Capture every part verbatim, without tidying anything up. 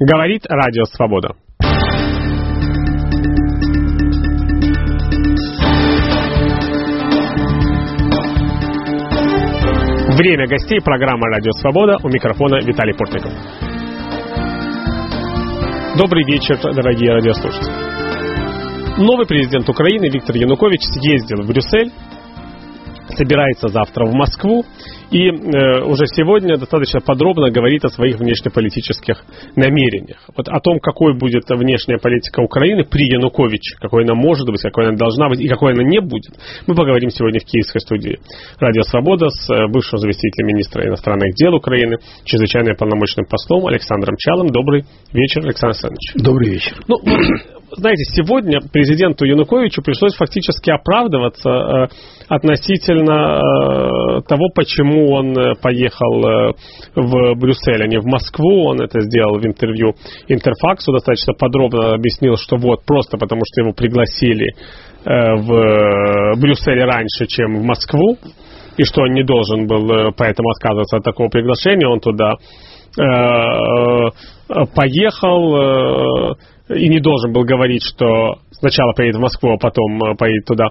Говорит Радио Свобода. Время гостей, программа «Радио Свобода», у микрофона Виталий Портников. Добрый вечер, дорогие радиослушатели. Новый президент Украины Виктор Янукович съездил в Брюссель, собирается завтра в Москву и э, уже сегодня достаточно подробно говорит о своих внешнеполитических намерениях. Вот о том, какой будет внешняя политика Украины при Януковиче, какой она может быть, какой она должна быть и какой она не будет, мы поговорим сегодня в киевской студии «Радио Свобода» с бывшим заместителем министра иностранных дел Украины, чрезвычайным полномочным послом Александром Чалым. Добрый вечер, Александр Александрович. Добрый вечер. Ну, знаете, сегодня президенту Януковичу пришлось фактически оправдываться э, относительно э, того, почему он поехал э, в Брюссель, а не в Москву. Он это сделал в интервью Интерфаксу, достаточно подробно объяснил, что вот просто потому, что его пригласили э, в Брюссель раньше, чем в Москву, и что он не должен был э, поэтому отказываться от такого приглашения. Он туда э, э, поехал... Э, и не должен был говорить, что сначала поедет в Москву, а потом поедет туда,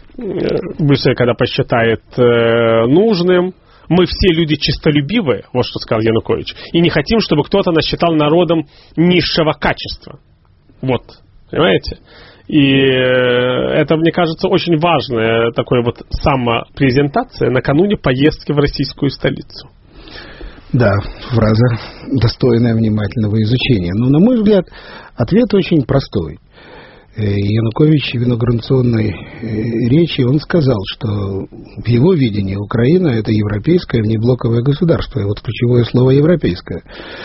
в Брюссель, когда посчитает э, нужным. Мы все люди честолюбивые, вот что сказал Янукович, и не хотим, чтобы кто-то нас считал народом низшего качества. Вот, понимаете? И это, мне кажется, очень важная такая вот самопрезентация накануне поездки в российскую столицу. Да, фраза, достойная внимательного изучения. Но, на мой взгляд, ответ очень простой. Янукович в инаугурационной речи, он сказал, что в его видении Украина – это европейское внеблоковое государство. И вот ключевое слово «европейское».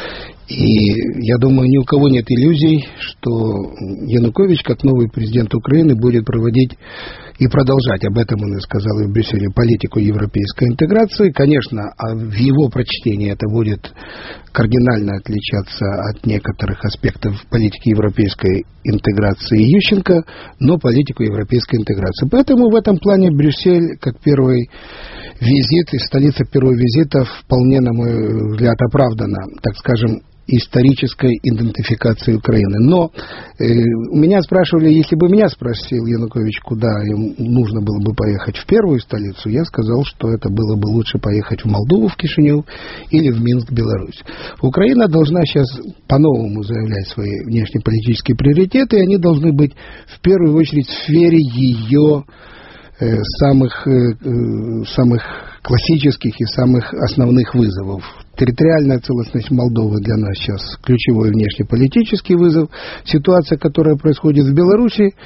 И я думаю, ни у кого нет иллюзий, что Янукович, как новый президент Украины, будет проводить и продолжать, об этом он и сказал и в Брюсселе, политику европейской интеграции. Конечно, в его прочтении это будет кардинально отличаться от некоторых аспектов политики европейской интеграции Ющенко, но политику европейской интеграции. Поэтому в этом плане Брюссель, как первый визит, и столица первого визита, вполне, на мой взгляд, оправдана, так скажем, исторической идентификации Украины. Но э, у меня спрашивали, если бы меня спросил Янукович, куда ему нужно было бы поехать в первую столицу, я сказал, что это было бы лучше поехать в Молдову, в Кишинев или в Минск, Беларусь. Украина должна сейчас по-новому заявлять свои внешнеполитические приоритеты, и они должны быть в первую очередь в сфере ее э, самых, э, самых классических и самых основных вызовов. Территориальная целостность Молдовы для нас сейчас ключевой внешнеполитический вызов. Ситуация, которая происходит в Беларуси,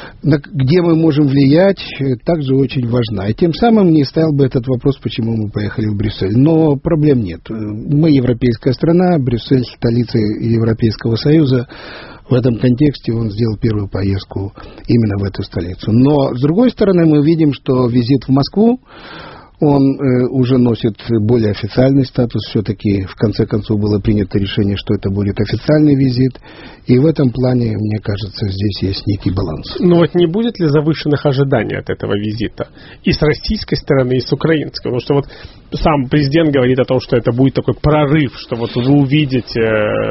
где мы можем влиять, также очень важна. И тем самым не ставил бы этот вопрос, почему мы поехали в Брюссель. Но проблем нет. Мы европейская страна, Брюссель – столица Европейского Союза. В этом контексте он сделал первую поездку именно в эту столицу. Но, с другой стороны, мы видим, что визит в Москву, он э, уже носит более официальный статус. Все-таки, в конце концов, было принято решение, что это будет официальный визит. И в этом плане, мне кажется, здесь есть некий баланс. Но вот не будет ли завышенных ожиданий от этого визита? И с российской стороны, и с украинской. Потому что вот сам президент говорит о том, что это будет такой прорыв, что вот вы увидите,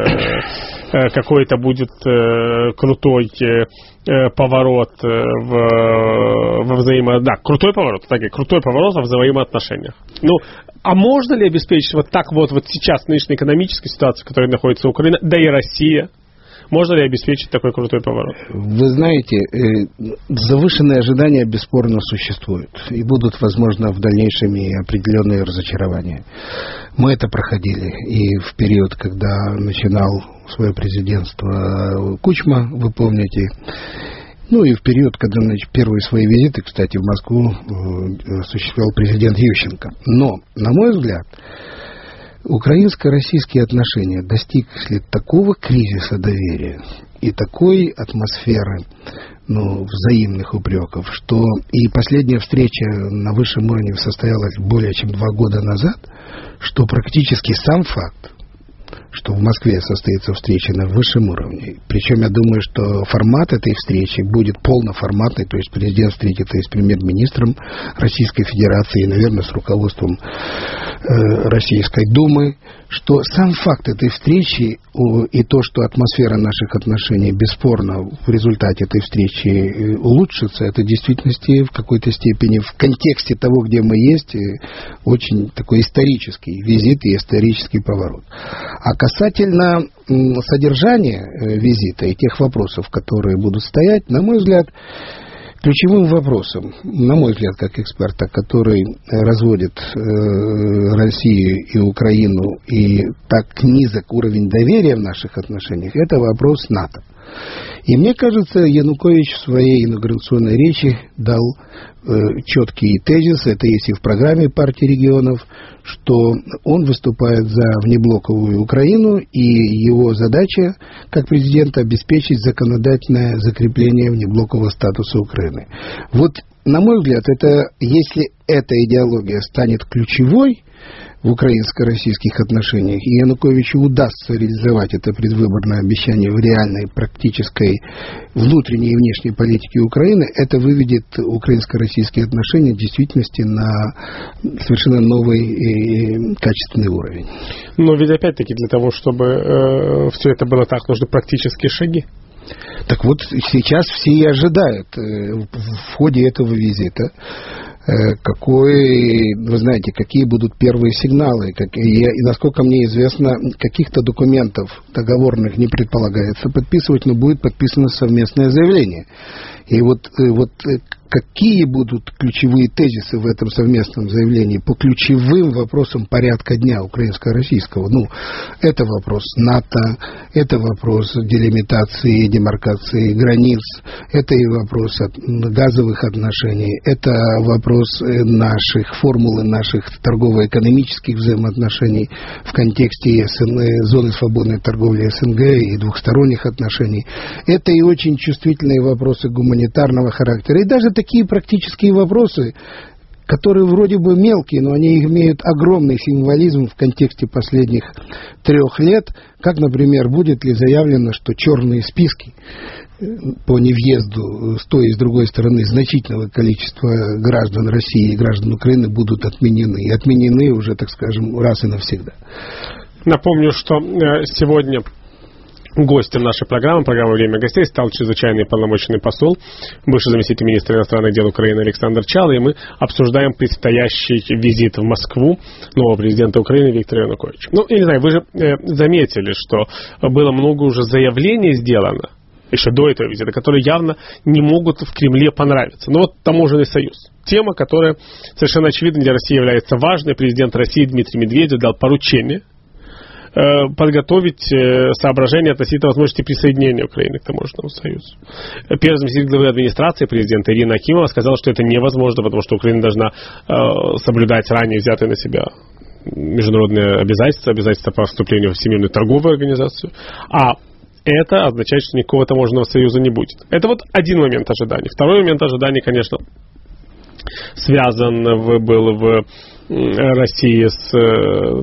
э, э, какой это будет э, крутой э, поворот в, во взаимо... Да, крутой поворот, так и крутой поворот во взаимоотношениях. Ну, а можно ли обеспечить вот так вот, вот сейчас, в нынешней экономической ситуации, в которой находится Украина, да и Россия, можно ли обеспечить такой крутой поворот? Вы знаете, завышенные ожидания бесспорно существуют. И будут, возможно, в дальнейшем и определенные разочарования. Мы это проходили и в период, когда начинал свое президентство Кучма, вы помните. Ну и в период, когда значит, первые свои визиты, кстати, в Москву осуществлял президент Ющенко. Но, на мой взгляд, украинско-российские отношения достигли такого кризиса доверия и такой атмосферы, ну, взаимных упреков, что и последняя встреча на высшем уровне состоялась более чем два года назад, что практически сам факт, что в Москве состоится встреча на высшем уровне. Причем я думаю, что формат этой встречи будет полноформатный, то есть президент встретится и с премьер-министром Российской Федерации, и, наверное, с руководством э, Российской Думы, что сам факт этой встречи о, и то, что атмосфера наших отношений бесспорно в результате этой встречи улучшится, это в действительности в какой-то степени в контексте того, где мы есть, очень такой исторический визит и исторический поворот. А касательно содержания визита и тех вопросов, которые будут стоять, на мой взгляд, ключевым вопросом, на мой взгляд, как эксперта, который разводит э, Россию и Украину, и так низок уровень доверия в наших отношениях, это вопрос НАТО. И мне кажется, Янукович в своей инаугурационной речи дал э, четкий тезис, это есть и в программе партии регионов, что он выступает за внеблоковую Украину, и его задача, как президента, обеспечить законодательное закрепление внеблокового статуса Украины. Вот, на мой взгляд, это, если эта идеология станет ключевой в украинско-российских отношениях, и Януковичу удастся реализовать это предвыборное обещание в реальной, практической внутренней и внешней политике Украины, это выведет украинско-российские отношения в действительности на совершенно новый и качественный уровень. Но ведь опять-таки для того, чтобы э, все это было так, нужны практические шаги. Так вот, сейчас все и ожидают э, в ходе этого визита, какой, вы знаете, какие будут первые сигналы. Как, и, и, насколько мне известно, каких-то документов договорных не предполагается подписывать, но будет подписано совместное заявление. И вот, вот какие будут ключевые тезисы в этом совместном заявлении по ключевым вопросам порядка дня украинско-российского? Ну, это вопрос НАТО, это вопрос делимитации, демаркации границ, это и вопрос газовых отношений, это вопрос наших формулы, наших торгово-экономических взаимоотношений в контексте СН, зоны свободной торговли СНГ и двухсторонних отношений. Это и очень чувствительные вопросы гуманитарного характера, и даже такие практические вопросы, которые вроде бы мелкие, но они имеют огромный символизм в контексте последних трех лет, как, например, будет ли заявлено, что черные списки по невъезду с той и с другой стороны значительного количества граждан России и граждан Украины будут отменены. И отменены уже, так скажем, раз и навсегда. Напомню, что сегодня гостем нашей программы, программы «Время гостей», стал чрезвычайный полномочный посол, бывший заместитель министра иностранных дел Украины Александр Чалый, и мы обсуждаем предстоящий визит в Москву нового президента Украины Виктора Януковича. Ну, я не знаю, вы же э, заметили, что было много уже заявлений сделано, еще до этого визита, которые явно не могут в Кремле понравиться. Ну вот таможенный союз. Тема, которая совершенно очевидно для России является важной. Президент России Дмитрий Медведев дал поручение подготовить соображения относительно возможности присоединения Украины к таможенному союзу. Первый заместитель главы администрации президента Ирина Акимова сказала, что это невозможно, потому что Украина должна э, соблюдать ранее взятые на себя международные обязательства, обязательства по вступлению в Всемирную торговую организацию, а это означает, что никакого таможенного союза не будет. Это вот один момент ожиданий. Второй момент ожиданий, конечно, связан в, был в России с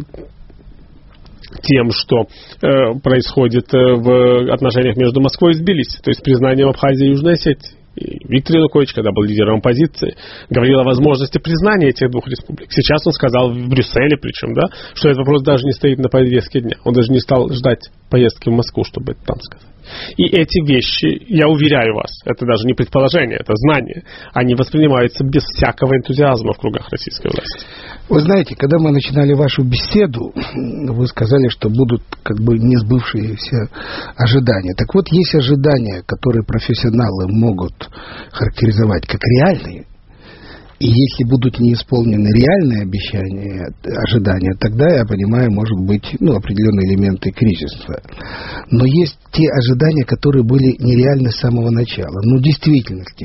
тем, что э, происходит в отношениях между Москвой и Тбилиси, то есть признанием Абхазии и Южной Осетии. И Виктор Янукович, когда был лидером оппозиции, говорил о возможности признания этих двух республик. Сейчас он сказал в Брюсселе, причем, да, что этот вопрос даже не стоит на повестке дня. Он даже не стал ждать поездки в Москву, чтобы это там сказать. И эти вещи, я уверяю вас, это даже не предположение, это знание, они воспринимаются без всякого энтузиазма в кругах российской власти. Вы знаете, когда мы начинали вашу беседу, вы сказали, что будут как бы не сбывшиеся ожидания. Так вот, есть ожидания, которые профессионалы могут характеризовать как реальные. И если будут не исполнены реальные обещания, ожидания, тогда, я понимаю, может быть, ну, определенные элементы кризиса. Но есть те ожидания, которые были нереальны с самого начала. Ну, в действительности,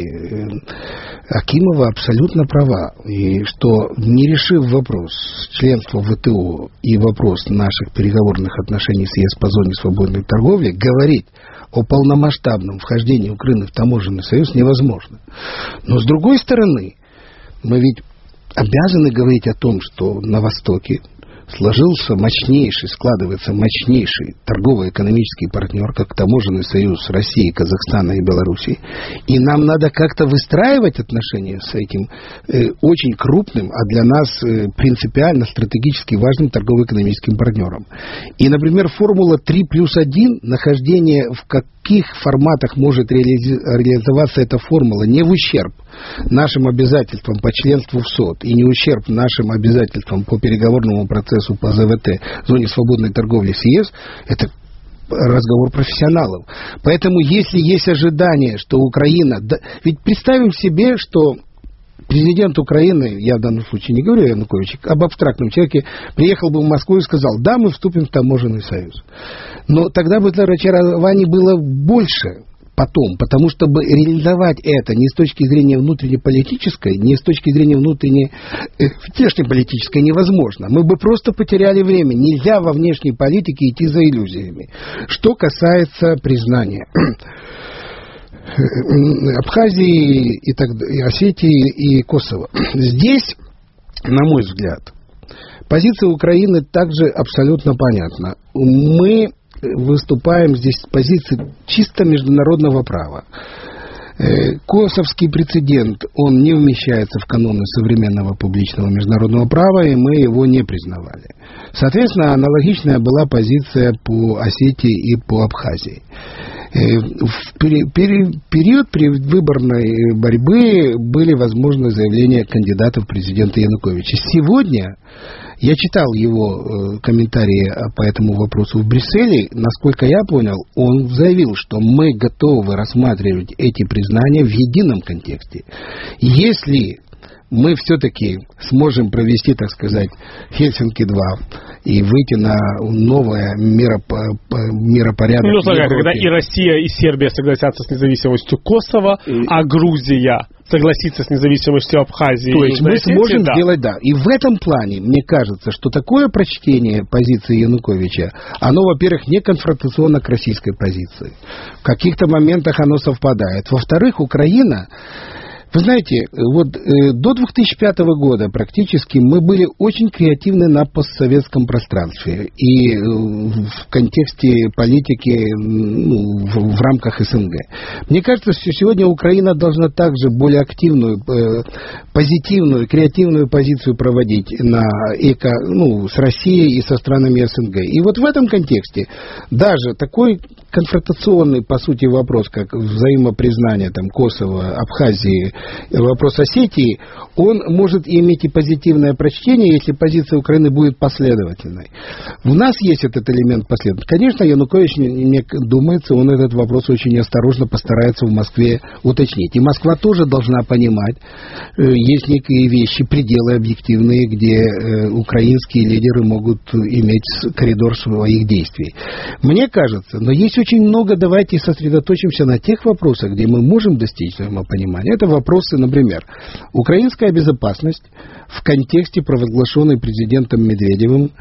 Акимова абсолютно права. И что, не решив вопрос членства в ВТО и вопрос наших переговорных отношений с ЕС по зоне свободной торговли, говорить о полномасштабном вхождении Украины в таможенный союз невозможно. Но, с другой стороны, мы ведь обязаны говорить о том, что на Востоке сложился мощнейший, складывается мощнейший торгово-экономический партнер, как таможенный союз России, Казахстана и Белоруссии. И нам надо как-то выстраивать отношения с этим э, очень крупным, а для нас э, принципиально стратегически важным торгово-экономическим партнером. И, например, формула три плюс один, нахождение в каких форматах может реали- реализоваться эта формула, не в ущерб нашим обязательствам по членству в СОТ и не ущерб нашим обязательствам по переговорному процессу по ЗВТ, зоне свободной торговли с ЕС, это разговор профессионалов. Поэтому, если есть ожидание, что Украина... Да, ведь представим себе, что президент Украины, я в данном случае не говорю о Януковиче, об абстрактном человеке, приехал бы в Москву и сказал: да, мы вступим в таможенный союз. Но тогда бы разочарований было больше потом, потому что реализовать это не с точки зрения внутреннеполитической, не с точки зрения внутренней, э, внешнеполитической невозможно. Мы бы просто потеряли время. Нельзя во внешней политике идти за иллюзиями. Что касается признания Абхазии, и так, и Осетии и Косово. Здесь, на мой взгляд, позиция Украины также абсолютно понятна. Мы выступаем здесь с позиции чисто международного права. Косовский прецедент, он не вмещается в каноны современного публичного международного права, и мы его не признавали. Соответственно, аналогичная была позиция по Осетии и по Абхазии. В период предвыборной борьбы были возможны заявления кандидата в президенты Януковича. Сегодня я читал его комментарии по этому вопросу в Брюсселе. Насколько я понял, он заявил, что мы готовы рассматривать эти признания в едином контексте. Если мы все-таки сможем провести, так сказать, Хельсинки-два и выйти на новое миропо- миропорядок. Ну, смотри, когда и Россия, и Сербия согласятся с независимостью Косово, и... а Грузия согласится с независимостью Абхазии. То есть мы Осетии, сможем да. сделать, да. И в этом плане, мне кажется, что такое прочтение позиции Януковича, оно, во-первых, не конфронтационно к российской позиции. В каких-то моментах оно совпадает. Во-вторых, Украина... Вы знаете, вот э, до две тысячи пятого года практически мы были очень креативны на постсоветском пространстве и э, в контексте политики, ну, в, в рамках СНГ. Мне кажется, что сегодня Украина должна также более активную, э, позитивную, креативную позицию проводить на эко, ну, с Россией и со странами СНГ. И вот в этом контексте даже такой конфронтационный, по сути, вопрос, как взаимопризнание там, Косово, Абхазии, вопрос Осетии, он может иметь и позитивное прочтение, если позиция Украины будет последовательной. У нас есть этот элемент последовательности. Конечно, Янукович, мне думается, он этот вопрос очень осторожно постарается в Москве уточнить. И Москва тоже должна понимать, есть некие вещи, пределы объективные, где украинские лидеры могут иметь коридор своих действий. Мне кажется, но есть очень много, давайте сосредоточимся на тех вопросах, где мы можем достичь взаимопонимания. Это вопросы, например, украинская безопасность в контексте провозглашенной президентом Медведевым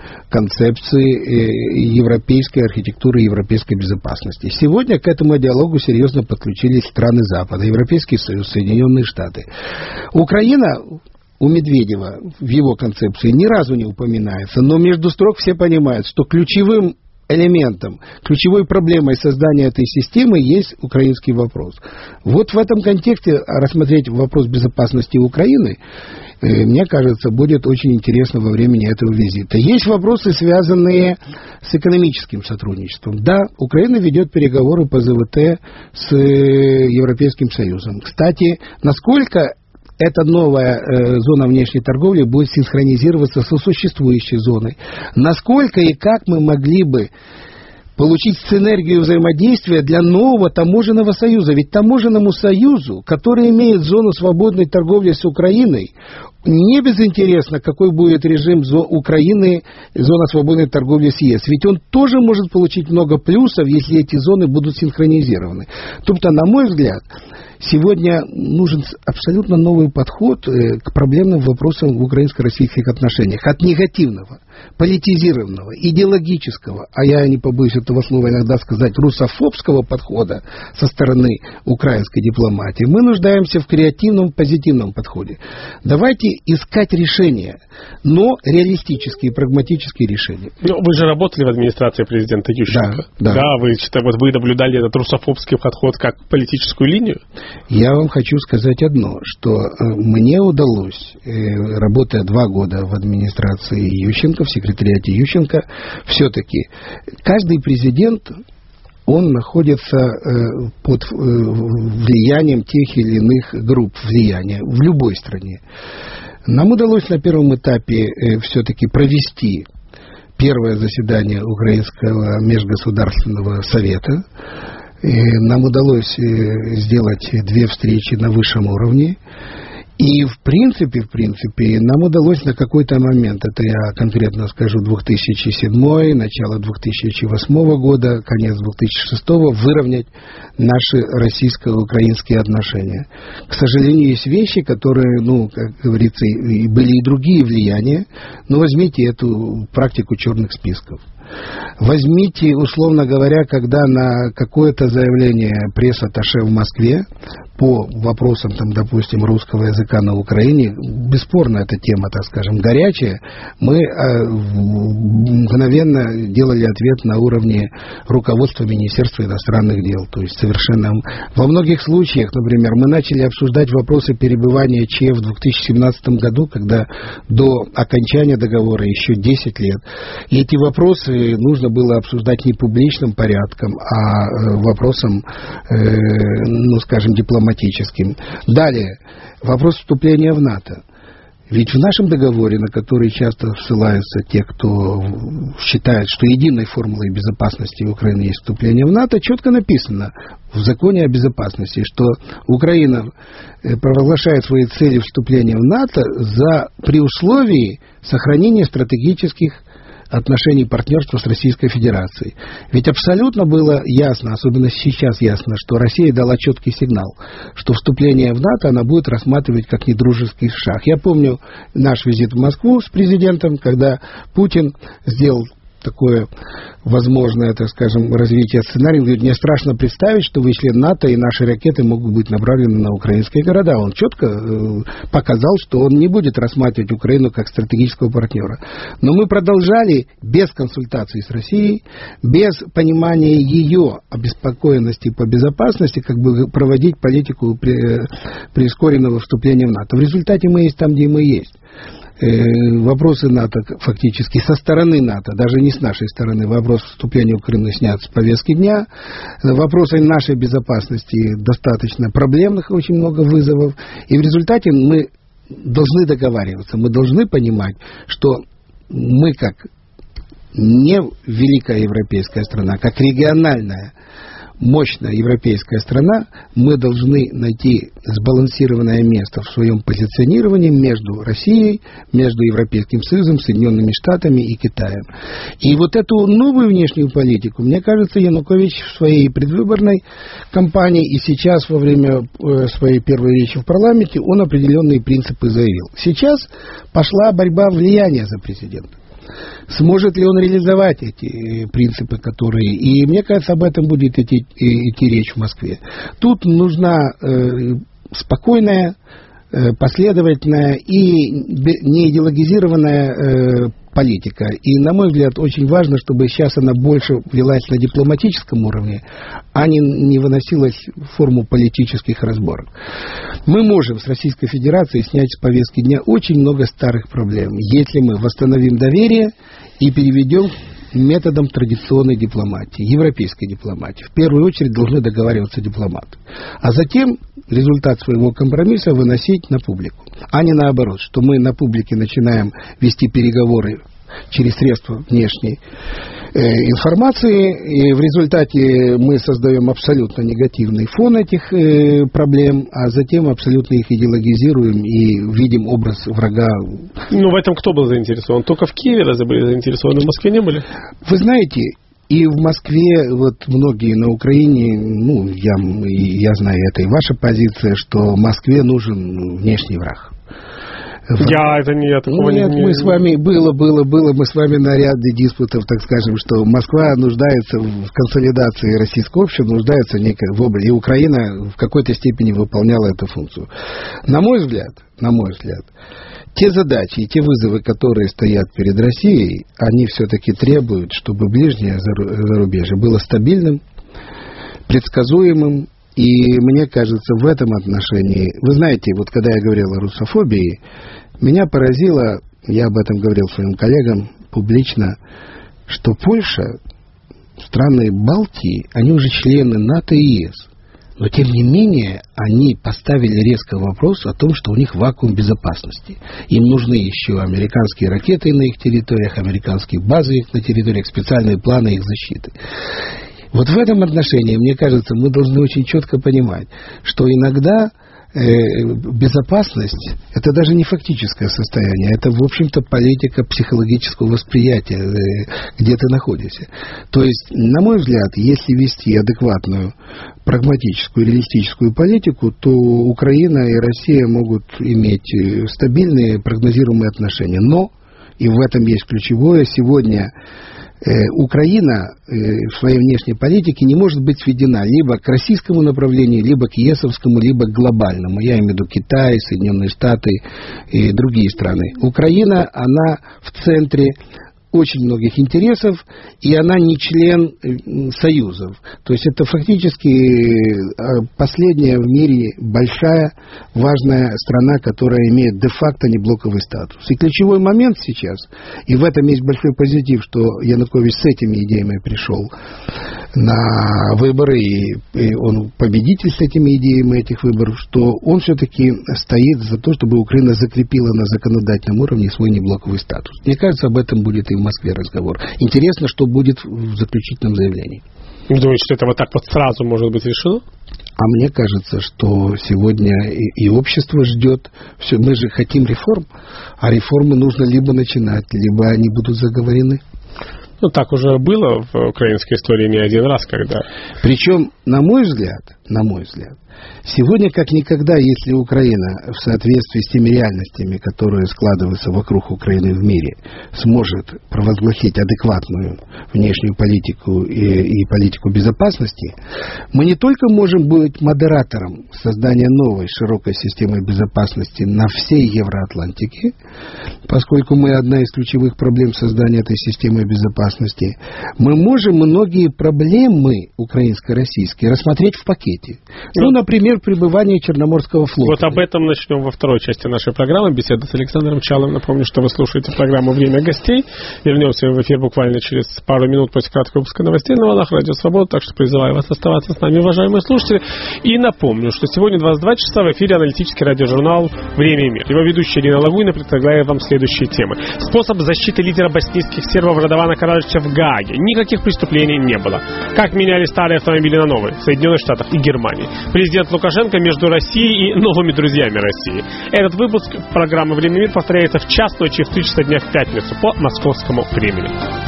концепции европейской архитектуры и европейской безопасности. Сегодня к этому диалогу серьезно подключились страны Запада, Европейский Союз, Соединенные Штаты. Украина у Медведева в его концепции ни разу не упоминается, но между строк все понимают, что ключевым элементом, ключевой проблемой создания этой системы есть украинский вопрос. Вот в этом контексте рассмотреть вопрос безопасности Украины, э, мне кажется, будет очень интересно во времени этого визита. Есть вопросы, связанные с экономическим сотрудничеством. Да, Украина ведет переговоры по ЗВТ с Европейским Союзом. Кстати, насколько эта новая э, зона внешней торговли будет синхронизироваться со существующей зоной. Насколько и как мы могли бы получить синергию взаимодействия для нового таможенного союза? Ведь таможенному союзу, который имеет зону свободной торговли с Украиной, не безинтересно, какой будет режим Украины, зона свободной торговли с ЕС. Ведь он тоже может получить много плюсов, если эти зоны будут синхронизированы. Тобто, на мой взгляд, Сегодня нужен абсолютно новый подход к проблемным вопросам в украинско-российских отношениях. От негативного, политизированного, идеологического, а я не побоюсь этого слова иногда сказать, русофобского подхода со стороны украинской дипломатии, мы нуждаемся в креативном, позитивном подходе. Давайте искать решения, но реалистические, прагматические решения. Ну, вы же работали в администрации президента Ющенко. Да, да. Да, вы, вот вы наблюдали этот русофобский подход как политическую линию? Я вам хочу сказать одно, что мне удалось, работая два года в администрации Ющенко, в секретариате Ющенко, все-таки каждый президент, он находится под влиянием тех или иных групп влияния в любой стране. Нам удалось на первом этапе все-таки провести первое заседание Украинского межгосударственного совета. И нам удалось сделать две встречи на высшем уровне. И в принципе, в принципе, нам удалось на какой-то момент, это я конкретно скажу, две тысячи седьмой, начало две тысячи восьмого года, конец две тысячи шестого, выровнять наши российско-украинские отношения. К сожалению, есть вещи, которые, ну, как говорится, и были и другие влияния, но возьмите эту практику черных списков. Возьмите, условно говоря, когда на какое-то заявление пресс-атташе в Москве по вопросам, там, допустим, русского языка на Украине, бесспорно эта тема, так скажем, горячая, мы э, мгновенно делали ответ на уровне руководства Министерства иностранных дел. То есть совершенно во многих случаях, например, мы начали обсуждать вопросы перебывания ЧЕ в две тысячи семнадцатом году, когда до окончания договора еще десять лет. И эти вопросы нужно было обсуждать не публичным порядком, а вопросом, э, ну, скажем, дипломатическим. Далее, вопрос вступления в НАТО. Ведь в нашем договоре, на который часто ссылаются те, кто считает, что единой формулой безопасности Украины есть вступление в НАТО, четко написано в законе о безопасности, что Украина провозглашает свои цели вступления в НАТО за, при условии сохранения стратегических отношений партнерства с Российской Федерацией. Ведь абсолютно было ясно, особенно сейчас ясно, что Россия дала четкий сигнал, что вступление в НАТО она будет рассматривать как недружеский шаг. Я помню наш визит в Москву с президентом, когда Путин сделал такое возможное, так скажем, развитие сценария. Он говорит, мне страшно представить, что вы член НАТО, и наши ракеты могут быть направлены на украинские города. Он четко э, показал, что он не будет рассматривать Украину как стратегического партнера. Но мы продолжали без консультаций с Россией, без понимания ее обеспокоенности по безопасности, как бы проводить политику при, при ускоренного вступления в НАТО. В результате мы есть там, где мы есть. Вопросы НАТО фактически со стороны НАТО, даже не с нашей стороны, вопрос вступления Украины снят с повестки дня. Вопросы нашей безопасности достаточно проблемных, очень много вызовов. И в результате мы должны договариваться, мы должны понимать, что мы как не великая европейская страна, как региональная мощная европейская страна, мы должны найти сбалансированное место в своем позиционировании между Россией, между Европейским Союзом, Соединенными Штатами и Китаем. И вот эту новую внешнюю политику, мне кажется, Янукович в своей предвыборной кампании и сейчас во время своей первой речи в парламенте он определенные принципы заявил. Сейчас пошла борьба влияния за президента. Сможет ли он реализовать эти принципы, которые... И мне кажется, об этом будет идти, идти речь в Москве. Тут нужна э, спокойная, э, последовательная и не идеологизированная э, политика. И, на мой взгляд, очень важно, чтобы сейчас она больше велась на дипломатическом уровне, а не, не выносилась в форму политических разборок. Мы можем с Российской Федерацией снять с повестки дня очень много старых проблем, если мы восстановим доверие и переведем методом традиционной дипломатии, европейской дипломатии. В первую очередь должны договариваться дипломаты. А затем результат своего компромисса выносить на публику. А не наоборот, что мы на публике начинаем вести переговоры через средства внешней э, информации, и в результате мы создаем абсолютно негативный фон этих э, проблем, а затем абсолютно их идеологизируем и видим образ врага. Ну, в этом кто был заинтересован? Только в Киеве разве были заинтересованы, в Москве не были? Вы знаете, И в Москве, вот многие на Украине, ну, я, я знаю, это и ваша позиция, что Москве нужен внешний враг. Я это не, я такого Нет, не... мы с вами, было, было, было, мы с вами на ряде диспутов, так скажем, что Москва нуждается в консолидации российского общества, нуждается некой в области, и Украина в какой-то степени выполняла эту функцию. На мой взгляд, на мой взгляд, те задачи и те вызовы, которые стоят перед Россией, они все-таки требуют, чтобы ближнее зарубежье было стабильным, предсказуемым. И мне кажется, в этом отношении, вы знаете, вот когда я говорил о русофобии, меня поразило, я об этом говорил своим коллегам публично, что Польша, страны Балтии, они уже члены НАТО и ЕС. Но, тем не менее, они поставили резко вопрос о том, что у них вакуум безопасности. Им нужны еще американские ракеты на их территориях, американские базы на территориях, специальные планы их защиты. Вот в этом отношении, мне кажется, мы должны очень четко понимать, что иногда э, безопасность – это даже не фактическое состояние, это, в общем-то, политика психологического восприятия, э, где ты находишься. То есть, на мой взгляд, если вести адекватную, прагматическую, реалистическую политику, то Украина и Россия могут иметь стабильные, прогнозируемые отношения. Но, и в этом есть ключевое, сегодня Украина в своей внешней политике не может быть сведена либо к российскому направлению, либо к ЕСовскому, либо к глобальному. Я имею в виду Китай, Соединенные Штаты и другие страны. Украина, она в центре очень многих интересов, и она не член союзов. То есть это фактически последняя в мире большая, важная страна, которая имеет де-факто неблоковый статус. И ключевой момент сейчас, и в этом есть большой позитив, что Янукович с этими идеями пришел на выборы, и, и он победитель с этими идеями этих выборов, что он все-таки стоит за то, чтобы Украина закрепила на законодательном уровне свой неблоковый статус. Мне кажется, об этом будет и в Москве разговор. Интересно, что будет в заключительном заявлении. Вы думаете, что это вот так вот сразу может быть решено? А мне кажется, что сегодня и, и общество ждет. Все, мы же хотим реформ, а реформы нужно либо начинать, либо они будут заговорены. Ну, так уже было в украинской истории не один раз, когда... Причем, на мой взгляд, на мой взгляд, сегодня как никогда, если Украина в соответствии с теми реальностями, которые складываются вокруг Украины в мире, сможет провозгласить адекватную внешнюю политику и, и политику безопасности, мы не только можем быть модератором создания новой широкой системы безопасности на всей Евроатлантике, поскольку мы одна из ключевых проблем создания этой системы безопасности, мы можем многие проблемы украинско-российские рассмотреть в пакете. Ну, ну например, пребывание Черноморского флота. Вот об этом начнем во второй части нашей программы. Беседа с Александром Чалым. Напомню, что вы слушаете программу «Время гостей». Вернемся в эфир буквально через пару минут после краткого выпуска новостей на волнах Радио Свобода. Так что призываю вас оставаться с нами, уважаемые слушатели. И напомню, что сегодня двадцать два часа в эфире аналитический радиожурнал «Время и мир». Его ведущая Ирина Лагуйна предлагает вам следующие темы. Способ защиты лидера боснийских сербов Радована Караджича в Гааге. Никаких преступлений не было. Как меняли старые автомобили на новые в Соединенных Штатах и Германии. Президент Лукашенко между Россией и новыми друзьями России. Этот выпуск программы «Время и мир» повторяется в час ночи в три часа дня в пятницу по московскому времени.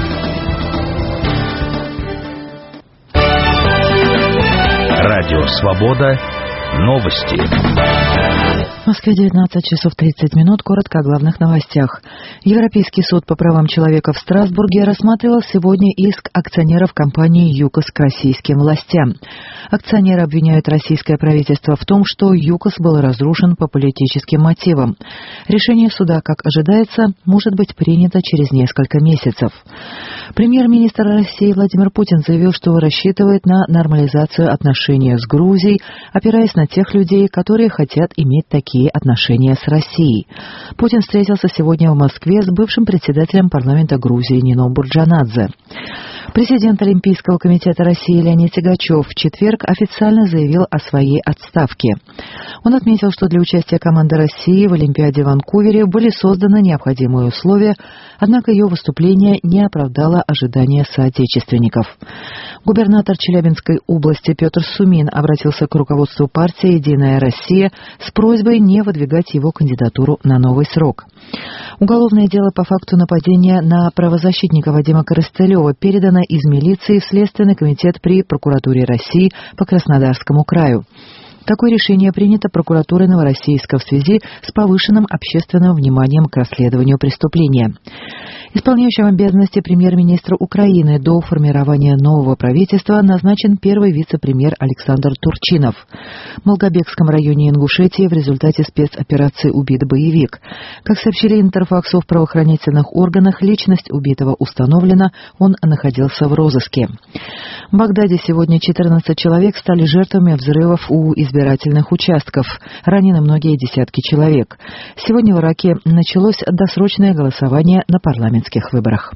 Радио «Свобода». Новости. В Москве девятнадцать часов тридцать минут. Коротко о главных новостях. Европейский суд по правам человека в Страсбурге рассматривал сегодня иск акционеров компании «ЮКОС» к российским властям. Акционеры обвиняют российское правительство в том, что ЮКОС был разрушен по политическим мотивам. Решение суда, как ожидается, может быть принято через несколько месяцев. Премьер-министр России Владимир Путин заявил, что рассчитывает на нормализацию отношений с Грузией, опираясь на тех людей, которые хотят иметь такие отношения с Россией. Путин встретился сегодня в Москве с бывшим председателем парламента Грузии Нино Бурджанадзе. Президент Олимпийского комитета России Леонид Тягачев в четверг официально заявил о своей отставке. Он отметил, что для участия команды России в Олимпиаде в Ванкувере были созданы необходимые условия, однако ее выступление не оправдало ожидания соотечественников. Губернатор Челябинской области Петр Сумин обратился к руководству партии «Единая Россия» с просьбой просьбой не выдвигать его кандидатуру на новый срок. Уголовное дело по факту нападения на правозащитника Вадима Корыстылева передано из милиции в Следственный комитет при прокуратуре России по Краснодарскому краю. Такое решение принято прокуратурой Новороссийска в связи с повышенным общественным вниманием к расследованию преступления. Исполняющим обязанности премьер-министра Украины до формирования нового правительства назначен первый вице-премьер Александр Турчинов. В Малгобекском районе Ингушетии в результате спецоперации убит боевик. Как сообщили Интерфаксу в правоохранительных органах, личность убитого установлена, он находился в розыске. В Багдаде сегодня четырнадцать человек стали жертвами взрывов у избирательных участков. Ранены многие десятки человек. Сегодня в Ираке началось досрочное голосование на парламентских выборах.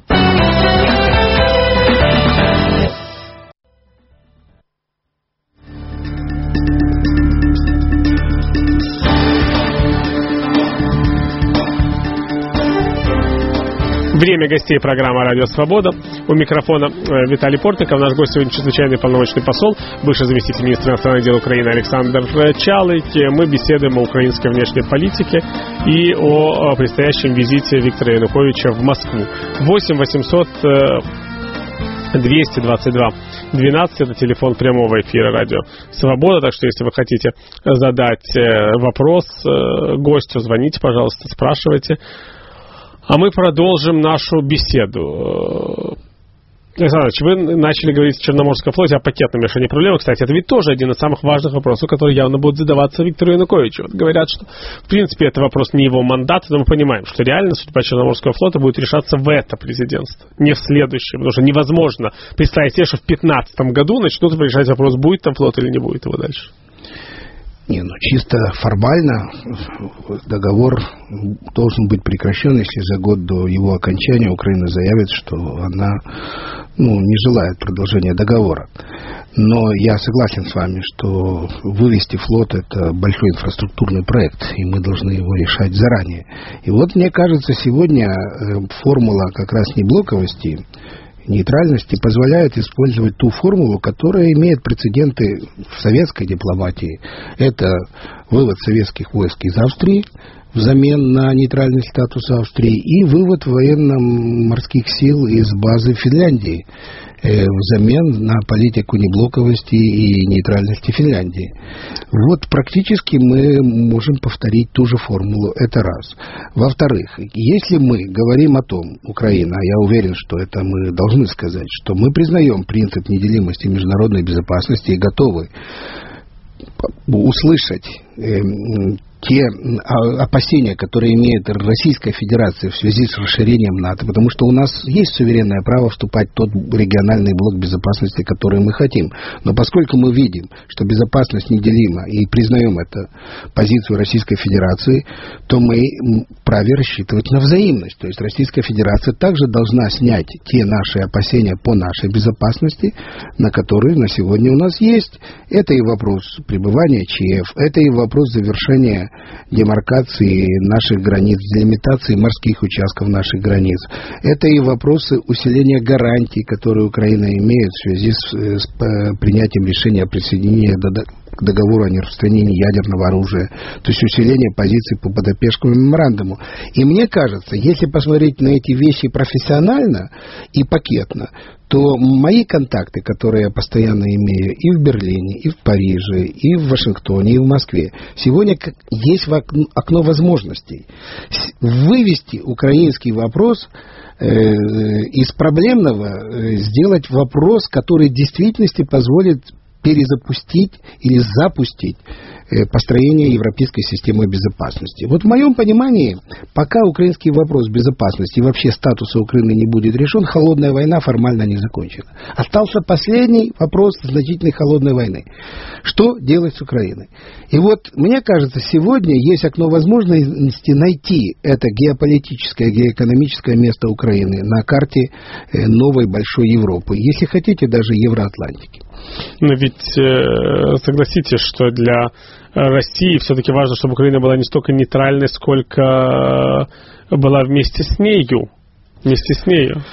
Время гостей программы «Радио Свобода». У микрофона э, Виталий Портников. Наш гость сегодня чрезвычайный полномочный посол, бывший заместитель министра иностранных дел Украины Александр Чалый. Мы беседуем о украинской внешней политике и о, о предстоящем визите Виктора Януковича в Москву. восемь восемьсот двести двадцать два двенадцать это телефон прямого эфира «Радио Свобода». Так что, если вы хотите задать э, вопрос э, гостю, звоните, пожалуйста, спрашивайте. А мы продолжим нашу беседу. Александр Ильич, вы начали говорить о Черноморском флоте, о пакетном решении проблемы. Кстати, это ведь тоже один из самых важных вопросов, который явно будет задаваться Виктору Януковичу. Вот говорят, что, в принципе, это вопрос не его мандата, но мы понимаем, что реально судьба Черноморского флота будет решаться в это президентство, не в следующем. Потому что невозможно представить себе, что в две тысячи пятнадцатом году начнут решать вопрос, будет там флот или не будет его дальше. Не, ну чисто формально договор должен быть прекращен, если за год до его окончания Украина заявит, что она ну, не желает продолжения договора. Но я согласен с вами, что вывести флот — это большой инфраструктурный проект, и мы должны его решать заранее. И вот, мне кажется, сегодня формула как раз не блоковости, нейтральности позволяет использовать ту формулу, которая имеет прецеденты в советской дипломатии. Это вывод советских войск из Австрии взамен на нейтральный статус Австрии и вывод военно-морских сил из базы Финляндии взамен на политику неблоковости и нейтральности Финляндии. Вот практически мы можем повторить ту же формулу. Это раз. Во-вторых, если мы говорим о том, Украина, а я уверен, что это мы должны сказать, что мы признаем принцип неделимости международной безопасности и готовы услышать э, те опасения, которые имеет Российская Федерация в связи с расширением НАТО, потому что у нас есть суверенное право вступать в тот региональный блок безопасности, который мы хотим. Но поскольку мы видим, что безопасность неделима и признаем эту позицию Российской Федерации, то мы вправе рассчитывать на взаимность. То есть Российская Федерация также должна снять те наши опасения по нашей безопасности, на которые на сегодня у нас есть. Это и вопрос пребывания ЧФ, это и вопрос завершения демаркации наших границ, делимитации морских участков наших границ. Это и вопросы усиления гарантий, которые Украина имеет в связи с, с принятием решения о присоединении к договору о нераспространении ядерного оружия, то есть усиление позиций по Будапештскому меморандуму. И мне кажется, если посмотреть на эти вещи профессионально и пакетно, то мои контакты, которые я постоянно имею и в Берлине, и в Париже, и в Вашингтоне, и в Москве, сегодня есть окно возможностей вывести украинский вопрос э, из проблемного, э, сделать вопрос, который в действительности позволит перезапустить или запустить построение европейской системы безопасности. Вот в моем понимании, пока украинский вопрос безопасности и вообще статуса Украины не будет решен, холодная война формально не закончена. Остался последний вопрос значительной холодной войны. Что делать с Украиной? И вот, мне кажется, сегодня есть окно возможности найти это геополитическое, геоэкономическое место Украины на карте новой большой Европы. Если хотите, даже Евроатлантики. Но ведь э, согласитесь, что для России все-таки важно, чтобы Украина была не столько нейтральной, сколько была вместе с нею. Вместе с нею.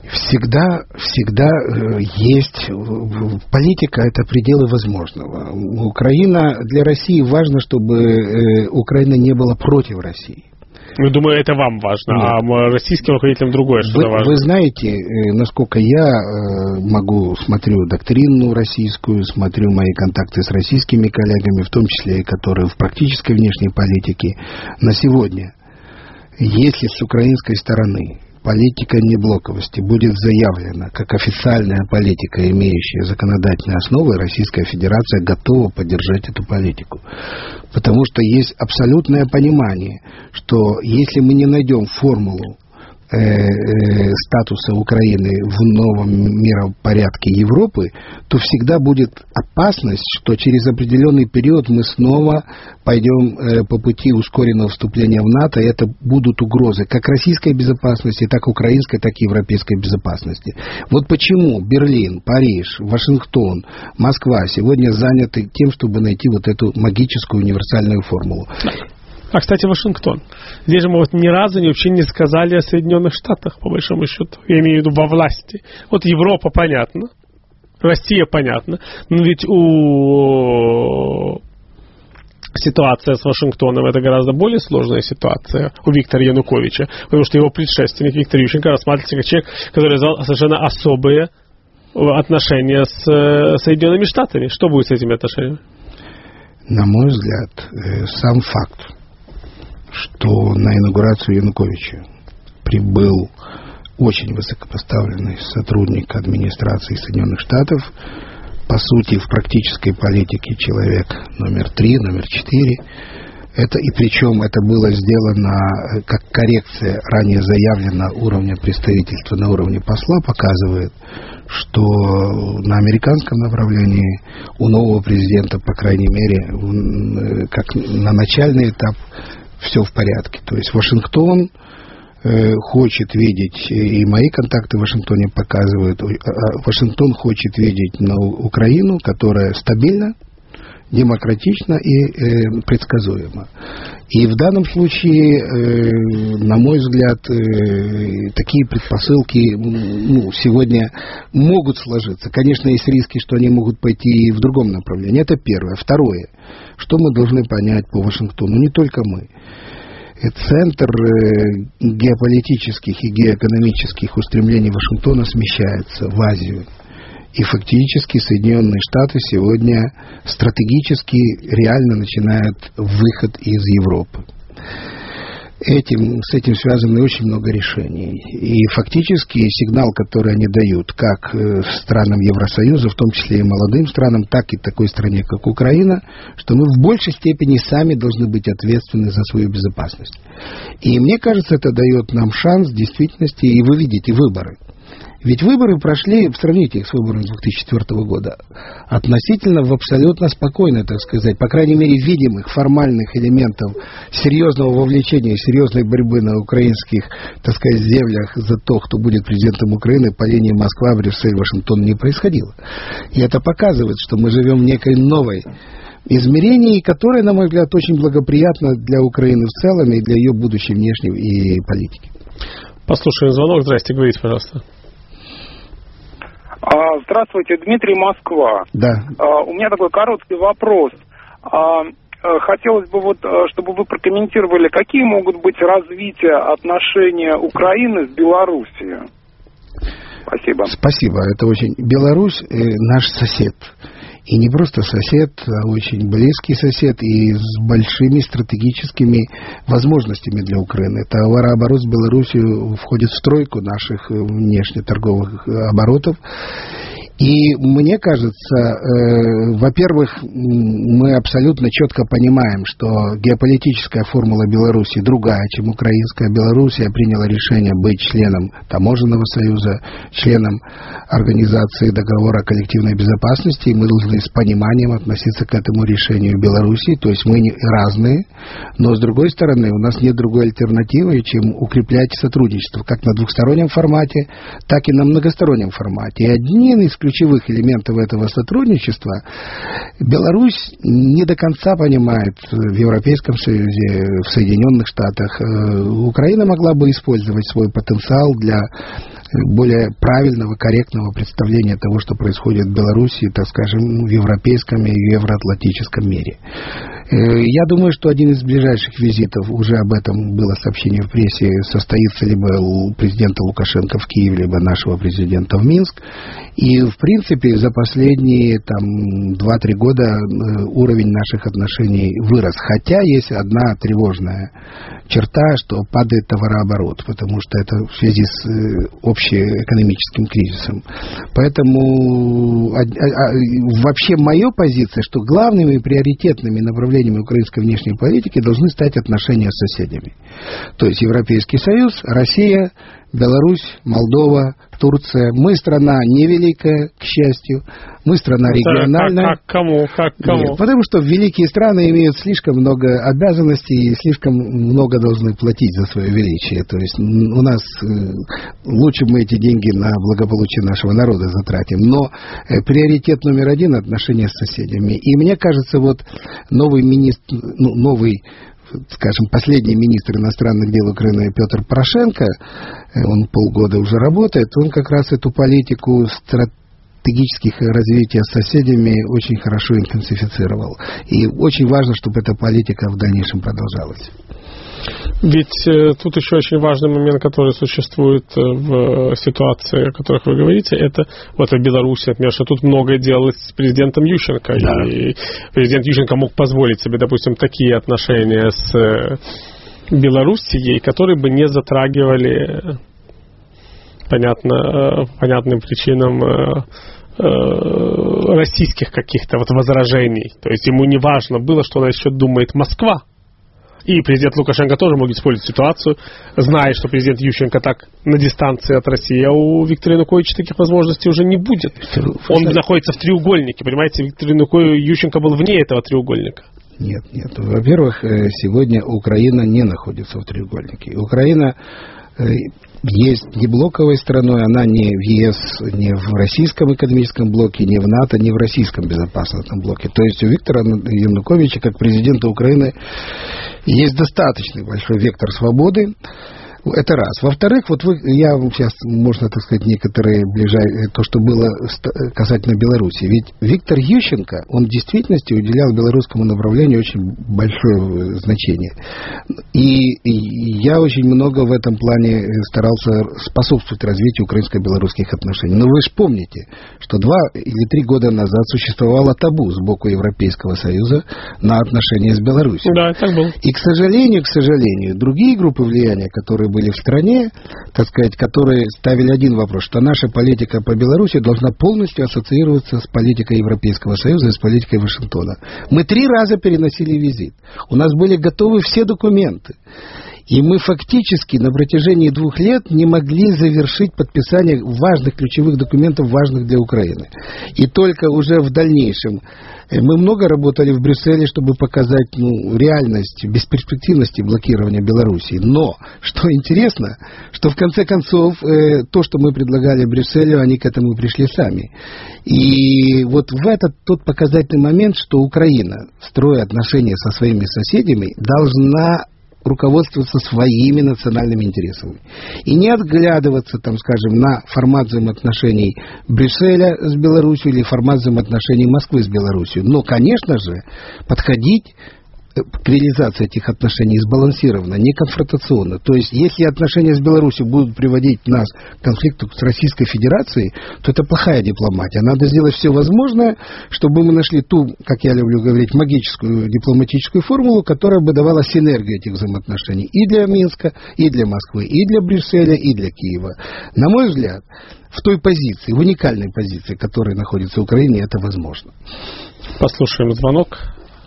Всегда, всегда есть... Политика – это пределы возможного. Украина... Для России важно, чтобы Украина не была против России. Ну, думаю, это вам важно, Нет. а российским руководителям другое что-то вы, важно. Вы знаете, насколько я могу, смотрю доктрину российскую, смотрю мои контакты с российскими коллегами, в том числе и которые в практической внешней политике, на сегодня, если с украинской стороны политика неблоковости будет заявлена как официальная политика, имеющая законодательные основы, Российская Федерация готова поддержать эту политику. Потому что есть абсолютное понимание, что если мы не найдем формулу э, э, статуса Украины в новом миропорядке Европы, то всегда будет опасность, что через определенный период мы снова пойдем э, по пути ускоренного вступления в НАТО, и это будут угрозы как российской безопасности, так и украинской, так и европейской безопасности. Вот почему Берлин, Париж, Вашингтон, Москва сегодня заняты тем, чтобы найти вот эту магическую универсальную формулу. А, кстати, Вашингтон. Здесь же мы вот ни разу вообще не сказали о Соединенных Штатах, по большому счету. Я имею в виду во власти. Вот Европа, понятно. Россия, понятно. Но ведь у... ситуация с Вашингтоном — это гораздо более сложная ситуация у Виктора Януковича, потому что его предшественник Виктор Ющенко рассматривается как человек, который развивал совершенно особые отношения с Соединенными Штатами. Что будет с этими отношениями? На мой взгляд, сам факт, что на инаугурацию Януковича прибыл очень высокопоставленный сотрудник администрации Соединенных Штатов, по сути, в практической политике человек номер три, номер четыре. Это, и причем это было сделано как коррекция ранее заявленного уровня представительства на уровне посла, показывает, что на американском направлении у нового президента, по крайней мере, как на начальный этап, все в порядке. То есть Вашингтон э, хочет видеть, и мои контакты в Вашингтоне показывают, Вашингтон хочет видеть на Украину, которая стабильна, демократично и э, предсказуемо. И в данном случае, э, на мой взгляд, э, такие предпосылки ну, сегодня могут сложиться. Конечно, есть риски, что они могут пойти и в другом направлении. Это первое. Второе. Что мы должны понять по Вашингтону? Не только мы. Центр э, геополитических и геоэкономических устремлений Вашингтона смещается в Азию. И фактически Соединенные Штаты сегодня стратегически реально начинают выход из Европы. Этим, с этим связано очень много решений. И фактически сигнал, который они дают как странам Евросоюза, в том числе и молодым странам, так и такой стране, как Украина, что мы в большей степени сами должны быть ответственны за свою безопасность. И мне кажется, это дает нам шанс в действительности, и вы видите выборы. Ведь выборы прошли, сравните их с выборами две тысячи четвёртого года, относительно в абсолютно спокойно, так сказать, по крайней мере, видимых формальных элементов серьезного вовлечения, серьезной борьбы на украинских, так сказать, землях за то, кто будет президентом Украины, по линии Москва, Брюссель, Вашингтон не происходило. И это показывает, что мы живем в некой новой измерении, которое, на мой взгляд, очень благоприятно для Украины в целом и для ее будущей внешней и политики. Послушаем звонок. Здрасте, говорите, пожалуйста. Здравствуйте, Дмитрий, Москва. Да. У меня такой короткий вопрос. Хотелось бы, вот, чтобы вы прокомментировали, какие могут быть развития отношений Украины с Белоруссией. Спасибо. Спасибо. Это очень... Беларусь э, наш сосед. И не просто сосед, а очень близкий сосед и с большими стратегическими возможностями для Украины. Товарооборот с Беларусью входит в тройку наших внешнеторговых оборотов. И мне кажется, э, во-первых, мы абсолютно четко понимаем, что геополитическая формула Беларуси другая, чем украинская. Белоруссия приняла решение быть членом Таможенного союза, членом Организации договора о коллективной безопасности, и мы должны с пониманием относиться к этому решению Беларуси. То есть мы не разные, но с другой стороны у нас нет другой альтернативы, чем укреплять сотрудничество как на двухстороннем формате, так и на многостороннем формате. И один из ключевых элементов этого сотрудничества Беларусь не до конца понимает в Европейском Союзе, в Соединенных Штатах. Украина могла бы использовать свой потенциал для более правильного, корректного представления того, что происходит в Беларуси, так скажем, в европейском и евроатлантическом мире. Я думаю, что один из ближайших визитов, уже об этом было сообщение в прессе, состоится либо у президента Лукашенко в Киеве, либо нашего президента в Минск. И, в принципе, за последние там, два-три года уровень наших отношений вырос. Хотя есть одна тревожная черта, что падает товарооборот, потому что это в связи с общеэкономическим кризисом. Поэтому а, а, вообще моя позиция, что главными приоритетными направлениями украинской внешней политики должны стать отношения с соседями. То есть Европейский Союз, Россия, Беларусь, Молдова, Турция. Мы страна невеликая, к счастью. Мы страна региональная. Как, как кому? Как кому? Нет, потому что великие страны имеют слишком много обязанностей и слишком много должны платить за свое величие. То есть у нас лучше мы эти деньги на благополучие нашего народа затратим. Но приоритет номер один — отношения с соседями. И мне кажется, вот новый министр, ну, новый скажем, последний министр иностранных дел Украины Петр Порошенко, он полгода уже работает, он как раз эту политику стратегических развития с соседями очень хорошо интенсифицировал. И очень важно, чтобы эта политика в дальнейшем продолжалась. Ведь э, тут еще очень важный момент, который существует в ситуации, о которых вы говорите, это вот в Беларуси, например, что тут многое делалось с президентом Ющенко. Да. И президент Ющенко мог позволить себе, допустим, такие отношения с э, Белоруссией, которые бы не затрагивали, понятно, э, понятным причинам э, э, российских каких-то вот возражений. То есть ему не важно было, что на счет думает Москва. И президент Лукашенко тоже мог использовать ситуацию, зная, что президент Ющенко так на дистанции от России, а у Виктора Януковича таких возможностей уже не будет. Он находится в треугольнике, понимаете, Виктор Янукович, Ющенко был вне этого треугольника. Нет, нет. Во-первых, сегодня Украина не находится в треугольнике. Украина есть не блоковой страной, она не в ЕС, не в российском экономическом блоке, не в НАТО, не в российском безопасностном блоке. То есть у Виктора Януковича, как президента Украины, есть достаточно большой вектор свободы. Это раз. Во-вторых, вот вы, я вам сейчас, можно так сказать, некоторые ближайшие, то, что было касательно Беларуси. Ведь Виктор Ющенко, он в действительности уделял белорусскому направлению очень большое значение. И, и я очень много в этом плане старался способствовать развитию украинско-белорусских отношений. Но вы же помните, что два или три года назад существовало табу с боку Европейского Союза на отношения с Беларусью. Да, так было. И, к сожалению, к сожалению, другие группы влияния, которые были в стране, так сказать, которые ставили один вопрос, что наша политика по Беларуси должна полностью ассоциироваться с политикой Европейского Союза и с политикой Вашингтона. Мы три раза переносили визит. У нас были готовы все документы. И мы фактически на протяжении двух лет не могли завершить подписание важных ключевых документов, важных для Украины. И только уже в дальнейшем мы много работали в Брюсселе, чтобы показать ну, реальность бесперспективности блокирования Белоруссии. Но, что интересно, что в конце концов э, то, что мы предлагали Брюсселю, они к этому пришли сами. И вот в этот тот показательный момент, что Украина, строя отношения со своими соседями, должна руководствоваться своими национальными интересами. И не отглядываться, там, скажем, на формат взаимоотношений Брюсселя с Беларусью или формат взаимоотношений Москвы с Беларусью. Но, конечно же, подходить к реализации этих отношений сбалансированно, не конфронтационно. То есть, если отношения с Беларусью будут приводить нас к конфликту с Российской Федерацией, то это плохая дипломатия. Надо сделать все возможное, чтобы мы нашли ту, как я люблю говорить, магическую дипломатическую формулу, которая бы давала синергию этих взаимоотношений и для Минска, и для Москвы, и для Брюсселя, и для Киева. На мой взгляд, в той позиции, в уникальной позиции, в которой находится Украина, это возможно. Послушаем звонок.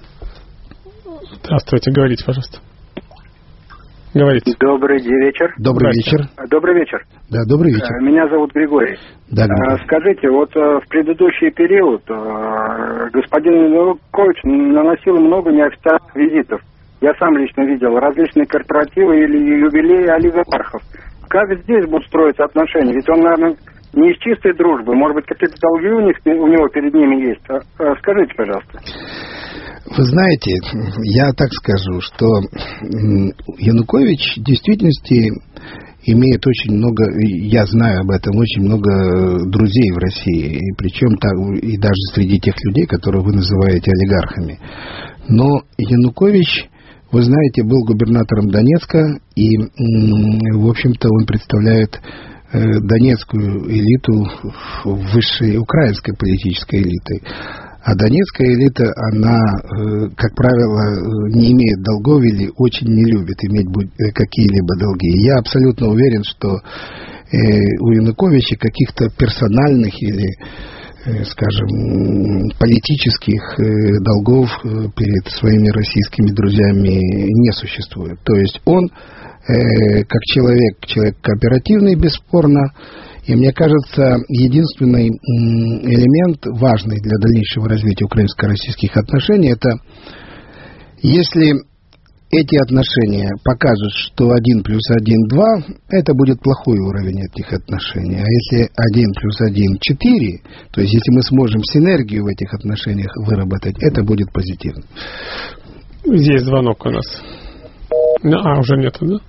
Здравствуйте, говорите, пожалуйста. Говорите. Добрый вечер. Добрый вечер. Добрый вечер. Да, добрый вечер. Меня зовут Григорий. Да, Григорий. Скажите, вот в предыдущий период господин Янукович наносил много неофициальных визитов. Я сам лично видел различные корпоративы или юбилеи олигархов. Как здесь будут строиться отношения? Ведь он, наверное, не из чистой дружбы. Может быть, какие-то долги у, них, у него перед ними есть. Скажите, пожалуйста. Вы знаете, я так скажу, что Янукович в действительности имеет очень много, я знаю об этом, очень много друзей в России, и причем так, и даже среди тех людей, которые вы называете олигархами. Но Янукович, вы знаете, был губернатором Донецка, и, в общем-то, он представляет донецкую элиту высшей украинской политической элиты. А донецкая элита, она, как правило, не имеет долгов или очень не любит иметь какие-либо долги. Я абсолютно уверен, что у Януковича каких-то персональных или, скажем, политических долгов перед своими российскими друзьями не существует. То есть он, как человек, человек кооперативный, бесспорно, и мне кажется, единственный элемент, важный для дальнейшего развития украинско-российских отношений, это если эти отношения покажут, что один плюс один два, это будет плохой уровень этих отношений. А если один плюс один четыре, то есть если мы сможем синергию в этих отношениях выработать, это будет позитивно. Здесь звонок у нас. А, уже нету, да?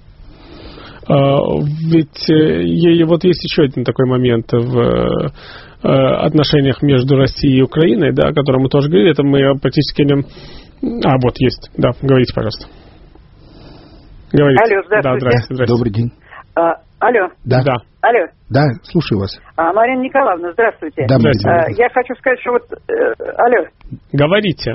Ведь и вот есть еще один такой момент в отношениях между Россией и Украиной, да, о котором мы тоже говорили, это мы практически не... А, вот есть, да, говорите, пожалуйста. Говорите. Алло, здравствуйте. Да, здравствуйте, здравствуйте. Добрый день. А, алло. Да. Да. Алло. Да, слушаю вас. А, Марина Николаевна, здравствуйте. Да, здравствуйте. А, я хочу сказать, что вот... Э, алло. Говорите.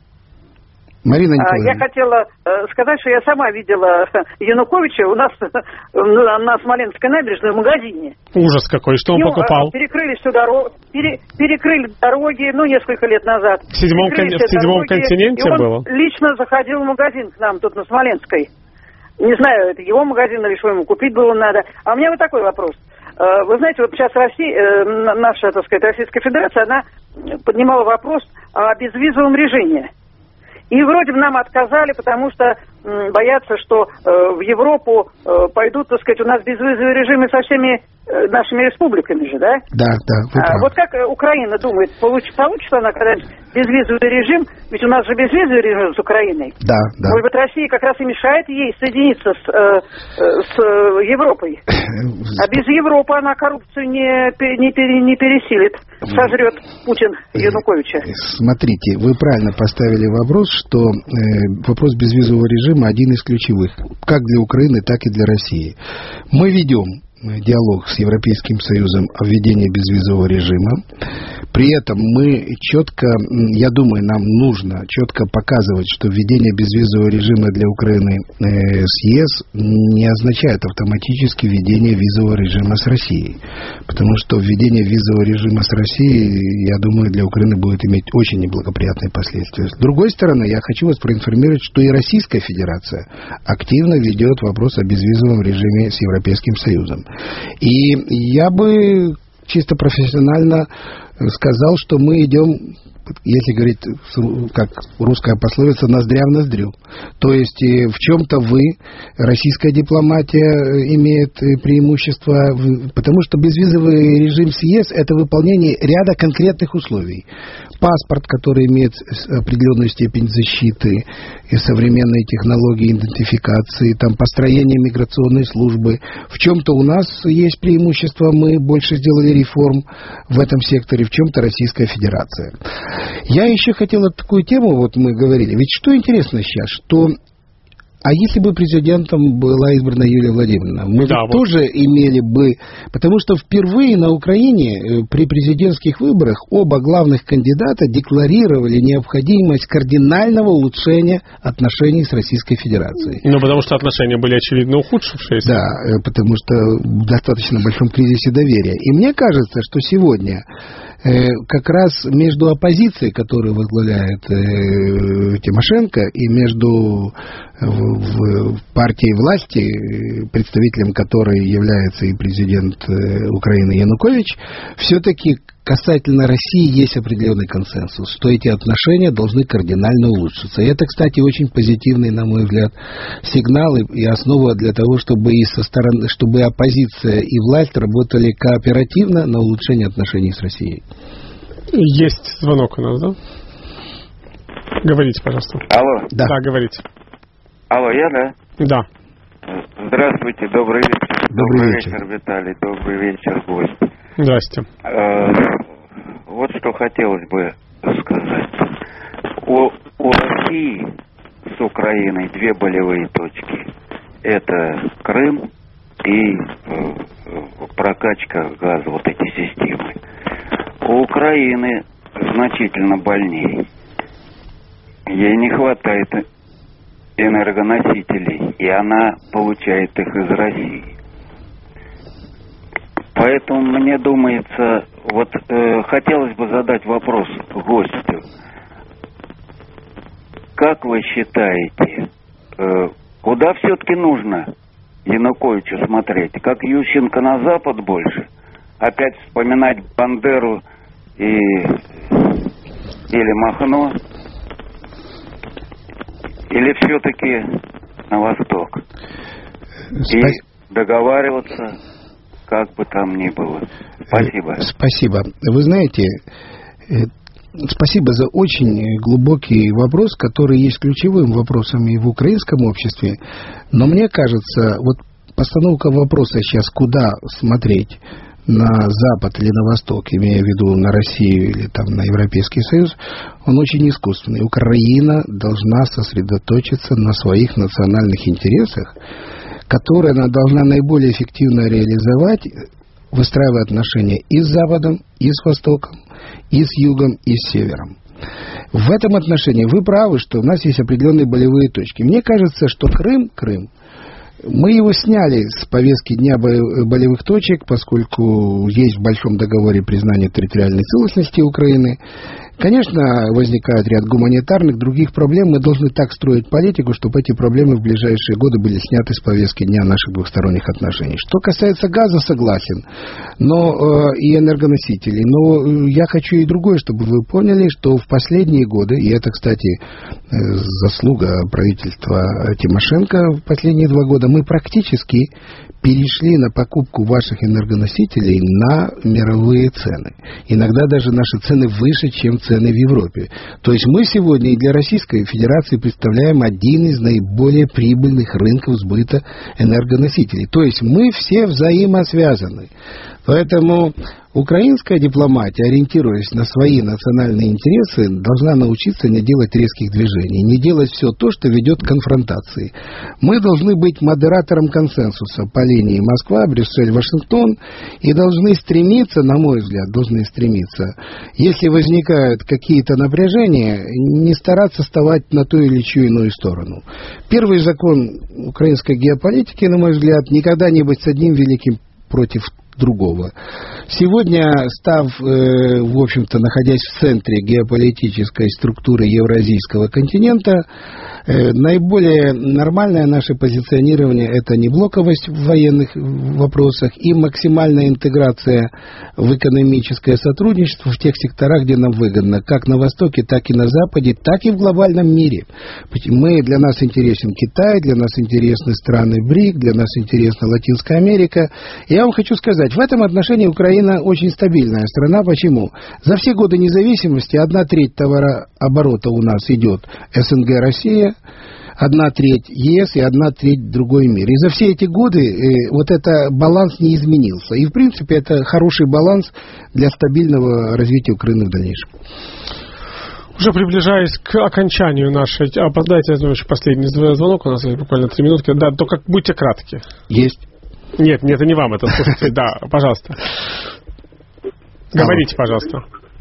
Марина Николаевна. Я хотела сказать, что я сама видела Януковича у нас на Смоленской набережной в магазине. Ужас какой, что он покупал? Перекрыли всю дорогу, пере, перекрыли дороги, ну, несколько лет назад. В седьмом, кон... в седьмом дороги, континенте и он было? Лично заходил в магазин к нам тут на Смоленской. Не знаю, это его магазин или что ему купить было надо. А у меня вот такой вопрос. Вы знаете, вот сейчас Россия, наша, так сказать, Российская Федерация, она поднимала вопрос о безвизовом режиме. И вроде бы нам отказали, потому что м, боятся, что э, в Европу э, пойдут, так сказать, у нас безвизовые режимы со всеми э, нашими республиками же, да? Да, да. А, вот как Украина думает, получ, получится она когда-нибудь безвизовый режим? Ведь у нас же безвизовый режим с Украиной. Да, да. Может быть, Россия как раз и мешает ей соединиться с, э, с э, Европой. А без Европы она коррупцию не, не, не пересилит. Сожрет Путин Януковича. Смотрите, вы правильно поставили вопрос, что э, вопрос безвизового режима один из ключевых, как для Украины, так и для России. Мы ведем диалог с Европейским Союзом о введении безвизового режима. При этом мы четко, я думаю, нам нужно четко показывать, что введение безвизового режима для Украины э, с ЕС не означает автоматически введение визового режима с Россией. Потому что введение визового режима с Россией, я думаю, для Украины будет иметь очень неблагоприятные последствия. С другой стороны, я хочу вас проинформировать, что и Российская Федерация активно ведет вопрос о безвизовом режиме с Европейским Союзом. И я бы чисто профессионально сказал, что мы идем, если говорить, как русская пословица, ноздря в ноздрю. То есть в чем-то вы, российская дипломатия, имеет преимущество, потому что безвизовый режим с ЕС – это выполнение ряда конкретных условий. Паспорт, который имеет определенную степень защиты, и современные технологии идентификации, там, построение миграционной службы. В чем-то у нас есть преимущество, мы больше сделали реформ в этом секторе, в чем-то Российская Федерация. Я еще хотел такую тему, вот мы говорили, ведь что интересно сейчас, что... А если бы президентом была избрана Юлия Владимировна, мы да, вот. тоже имели бы... Потому что впервые на Украине при президентских выборах оба главных кандидата декларировали необходимость кардинального улучшения отношений с Российской Федерацией. Ну, потому что отношения были, очевидно, ухудшившиеся. Да, потому что в достаточно большом кризисе доверия. И мне кажется, что сегодня... как раз между оппозицией, которую возглавляет э, Тимошенко, и между в, в партией власти, представителем которой является и президент э, Украины Янукович, все-таки касательно России есть определенный консенсус, что эти отношения должны кардинально улучшиться. И это, кстати, очень позитивный, на мой взгляд, сигнал и основа для того, чтобы и со стороны, чтобы оппозиция и власть работали кооперативно на улучшение отношений с Россией. Есть звонок у нас, да? Говорите, пожалуйста. Алло. Да, да, говорите. Алло, я, да? Да. Здравствуйте, добрый вечер. Добрый, добрый вечер. вечер, Виталий, добрый вечер, гость. Здрасте. Вот что хотелось бы сказать. У, у России с Украиной две болевые точки. Это Крым и э, прокачка газа, вот эти системы. У Украины значительно больнее. Ей не хватает энергоносителей, и она получает их из России. Поэтому мне думается, вот э, хотелось бы задать вопрос гостю. Как вы считаете, э, куда все-таки нужно Януковичу смотреть? Как Ющенко на Запад больше? Опять вспоминать Бандеру и или Махно? Или все-таки на Восток? Спа... И договариваться, как бы там ни было. Спасибо. Спасибо. Вы знаете, спасибо за очень глубокий вопрос, который есть ключевым вопросом и в украинском обществе. Но мне кажется, вот постановка вопроса сейчас, куда смотреть, на Запад или на Восток, имея в виду на Россию или там на Европейский Союз, он очень искусственный. Украина должна сосредоточиться на своих национальных интересах, которые она должна наиболее эффективно реализовать, выстраивая отношения и с Западом, и с Востоком, и с Югом, и с Севером. В этом отношении вы правы, что у нас есть определенные болевые точки. Мне кажется, что Крым, Крым, мы его сняли с повестки дня болевых точек, поскольку есть в Большом договоре признание территориальной целостности Украины. Конечно, возникает ряд гуманитарных, других проблем. Мы должны так строить политику, чтобы эти проблемы в ближайшие годы были сняты с повестки дня наших двухсторонних отношений. Что касается газа, согласен, но э, и энергоносителей. Но я хочу и другое, чтобы вы поняли, что в последние годы, и это, кстати, э, заслуга правительства Тимошенко в последние два года, мы практически перешли на покупку ваших энергоносителей на мировые цены. Иногда даже наши цены выше, чем цены в Европе. То есть мы сегодня и для Российской Федерации представляем один из наиболее прибыльных рынков сбыта энергоносителей. То есть мы все взаимосвязаны. Поэтому украинская дипломатия, ориентируясь на свои национальные интересы, должна научиться не делать резких движений, не делать все то, что ведет к конфронтации. Мы должны быть модератором консенсуса по линии Москва, Брюссель, Вашингтон и должны стремиться, на мой взгляд, должны стремиться, если возникают какие-то напряжения, не стараться вставать на ту или чью иную сторону. Первый закон украинской геополитики, на мой взгляд, никогда не быть с одним великим против другого. Сегодня, став, э, в общем-то, находясь в центре геополитической структуры Евразийского континента, э, наиболее нормальное наше позиционирование – это не блоковость в военных вопросах и максимальная интеграция в экономическое сотрудничество в тех секторах, где нам выгодно, как на Востоке, так и на Западе, так и в глобальном мире. Мы, для нас интересен Китай, для нас интересны страны БРИК, для нас интересна Латинская Америка. Я вам хочу сказать, в этом отношении Украина очень стабильная страна. Почему? За все годы независимости одна треть товарооборота у нас идет СНГ, Россия, одна треть ЕС и одна треть другой мир. И за все эти годы э, вот этот баланс не изменился. И, в принципе, это хороший баланс для стабильного развития Украины в дальнейшем. Уже приближаясь к окончанию нашей... А, дайте, я знаю, еще последний звонок. У нас есть буквально три минутки. Да, только будьте кратки. Есть. Нет, нет, это не вам, это слушайте. Да, пожалуйста. Говорите, пожалуйста.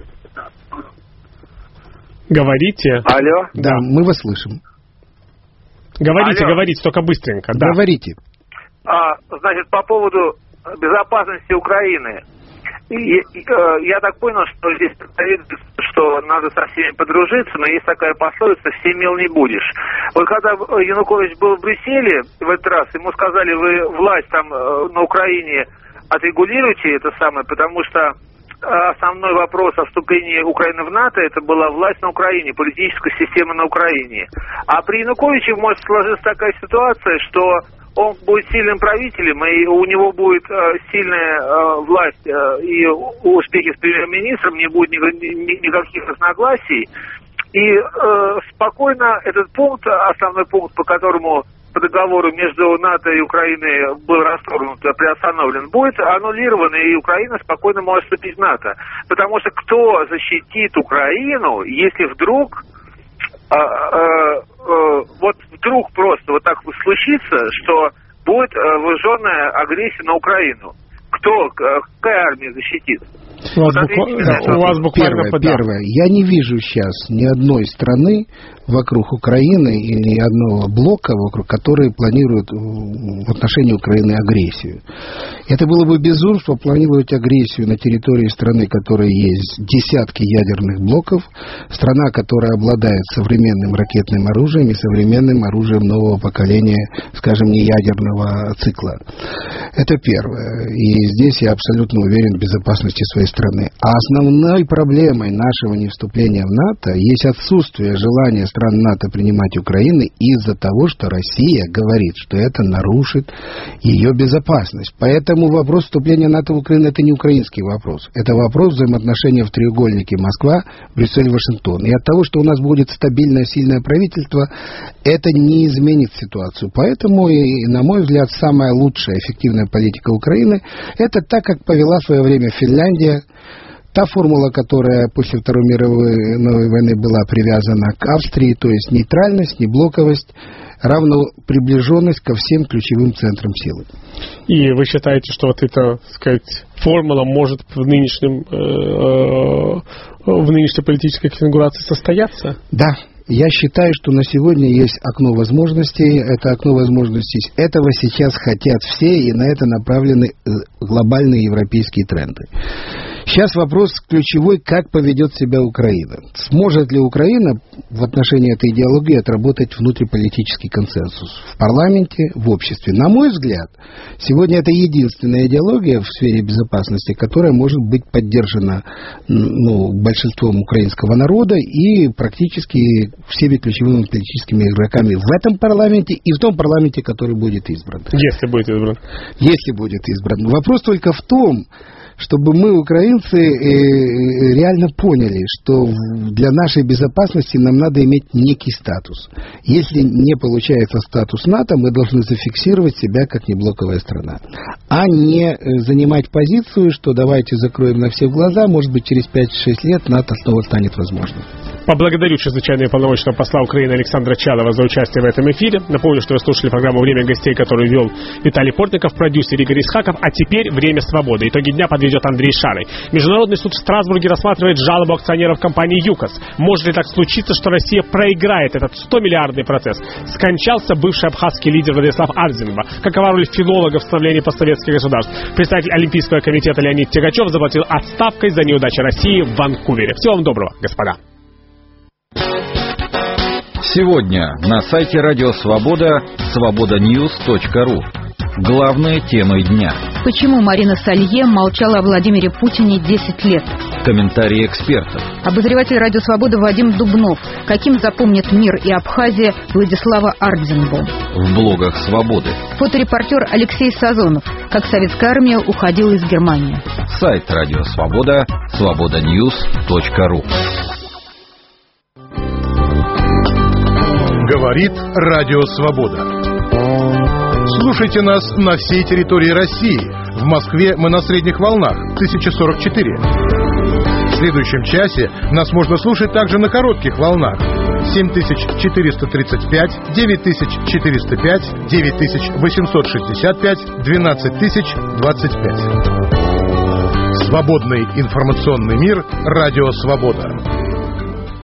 Говорите. Алло. Да, мы вас слышим. Говорите, Алло. говорите, только быстренько. Да. Говорите. А, значит, по поводу безопасности Украины. И, и, я так понял, что здесь что надо со всеми подружиться, но есть такая пословица: «Все мил не будешь». Вот когда Янукович был в Брюсселе в этот раз, ему сказали: вы власть там на Украине отрегулируйте это самое, потому что основной вопрос о вступлении Украины в НАТО — это была власть на Украине, политическая система на Украине. А при Януковиче может сложиться такая ситуация, что он будет сильным правителем, и у него будет э, сильная э, власть э, и успехи с премьер-министром, не будет ни, ни, никаких разногласий. И э, спокойно этот пункт, основной пункт, по которому по договору между НАТО и Украиной был расторгнут, приостановлен, будет аннулирован, и Украина спокойно может вступить в НАТО. Потому что кто защитит Украину, если вдруг, э, э, э, вот вдруг просто вот так случится, что будет э, вооруженная агрессия на Украину? Кто, какая армия защитит? У вас, буква... у вас буквально первое, первое. Я не вижу сейчас ни одной страны вокруг Украины или ни одного блока, вокруг которой планируют в отношении Украины агрессию. Это было бы безумство планировать агрессию на территории страны, в которой есть десятки ядерных блоков, страна, которая обладает современным ракетным оружием и современным оружием нового поколения, скажем, не ядерного цикла. Это первое. И здесь я абсолютно уверен в безопасности своей страны. А основной проблемой нашего невступления в НАТО есть отсутствие желания стран НАТО принимать Украину из-за того, что Россия говорит, что это нарушит ее безопасность. Поэтому вопрос вступления НАТО в Украину — это не украинский вопрос. Это вопрос взаимоотношений в треугольнике Москва, Брюссель, Вашингтон. И от того, что у нас будет стабильное, сильное правительство, это не изменит ситуацию. Поэтому, и, на мой взгляд, самая лучшая эффективная политика Украины — это так, как повела в свое время Финляндия. Та формула, которая после Второй мировой войны была привязана к Австрии, то есть нейтральность, неблоковость, равно приближенность ко всем ключевым центрам силы. И вы считаете, что вот эта, так сказать, формула может в нынешнем э, в нынешней политической конфигурации состояться? Да. Я считаю, что на сегодня есть окно возможностей. Это окно возможностей. Этого сейчас хотят все, и на это направлены глобальные европейские тренды. Сейчас вопрос ключевой, как поведет себя Украина. Сможет ли Украина в отношении этой идеологии отработать внутриполитический консенсус в парламенте, в обществе? На мой взгляд, сегодня это единственная идеология в сфере безопасности, которая может быть поддержана ну, большинством украинского народа и практически всеми ключевыми политическими игроками в этом парламенте и в том парламенте, который будет избран. Если будет избран. Если будет избран. Вопрос только в том, чтобы мы, украинцы, реально поняли, что для нашей безопасности нам надо иметь некий статус. Если не получается статус НАТО, мы должны зафиксировать себя как неблоковая страна. А не занимать позицию, что давайте закроем на всех глаза, может быть, через пять-шесть лет НАТО снова станет возможным. Поблагодарю чрезвычайного полномочного посла Украины Александра Чалова за участие в этом эфире. Напомню, что вы слушали программу «Время гостей», которую вел Виталий Портников, продюсер Игорь Исхаков. А теперь «Время свободы». Итоги дня подведет Андрей Шарый. Международный суд в Страсбурге рассматривает жалобу акционеров компании ЮКОС. Может ли так случиться, что Россия проиграет этот сто-миллиардный процесс? Скончался бывший абхазский лидер Владислав Ардзинба. Какова роль филолога в становлении постсоветских государств? Представитель Олимпийского комитета Леонид Тягачев заплатил отставкой за неудачи России в Ванкувере. Всего вам доброго, господа. Сегодня на сайте Радио Свобода свобода ньюс точка ру. Главные темы дня. Почему Марина Салье молчала о Владимире Путине десять лет? Комментарии экспертов. Обозреватель Радио Свобода Вадим Дубнов. Каким запомнит мир и Абхазия Владислава Ардзинбу? В блогах Свободы. Фоторепортер Алексей Сазонов. Как советская армия уходила из Германии. Сайт Радио Свобода свобода ньюс точка ру. Говорит Радио Свобода. Слушайте нас на всей территории России. В Москве мы на средних волнах тысяча сорок четыре. В следующем часе нас можно слушать также на коротких волнах семь тысяч четыреста тридцать пять, девять тысяч четыреста пять, девять тысяч восемьсот шестьдесят пять, двенадцать тысяч двадцать пять. Свободный информационный мир. Радио Свобода.